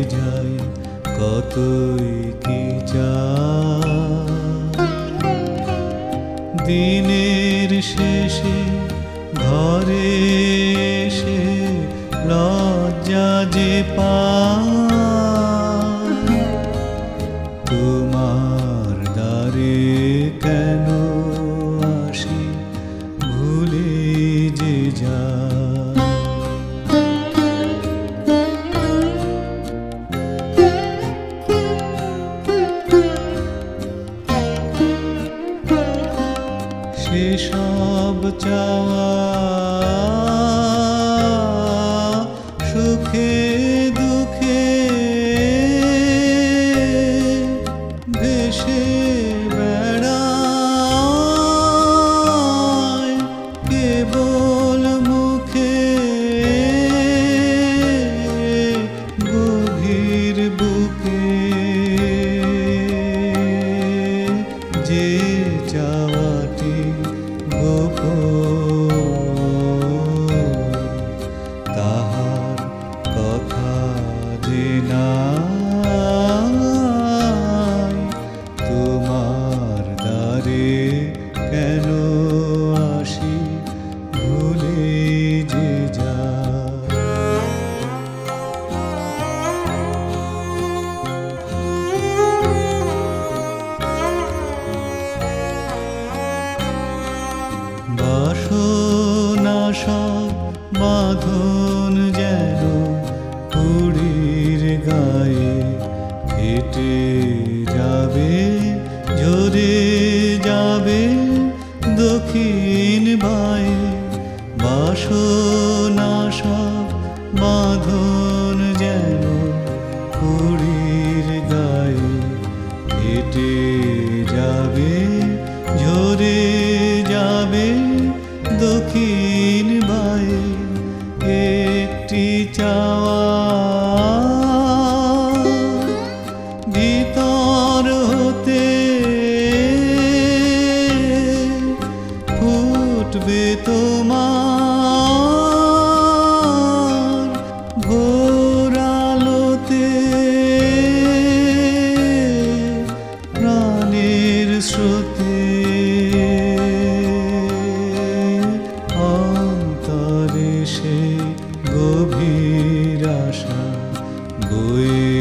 যাই কতই কি চাই। দিনের শেষে ঘরে এসে লজ্জা যে পাই, তোমার দ্বারে কেন আসি ভুলে যে যাই। সেসব চাওয়া সুখে দুঃখে ভেসে বেড়ায় কেবল মুখে, গভীর বুকে যে চাওয়াটি গোপন, তাহার কথা যে নাই, তোমার দ্বারে কেন আসি ভুলে যে যাই। বাসনা সব বাঁধন যেন কুড়ির গায়ে হেঁটে যাবে, ঝরে যাবে দক্ষিণ বায়ে। বাসনা সব বাঁধন যেন কুড়ির গায়ে হেঁটে যাবে, ঝরে যাবে দক্ষিণ বায়ে। একটি চাওয়া ভিতর হতে ফুটবে তোমার ভোর আলোতে, প্রাণের স্রোতে অন্তরে সে গভীর আশা বয়ে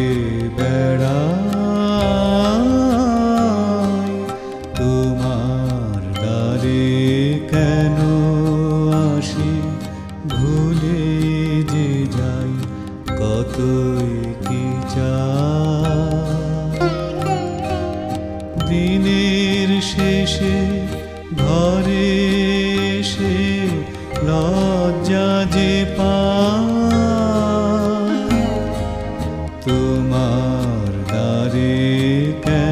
বেড়ায়, তোমার দ্বারে কেন আসি ভুলে যে যাই কতই কি চাই। দিনের শেষে ঘরে এসে লজ্জা যে পাই, তোমার দ্বারে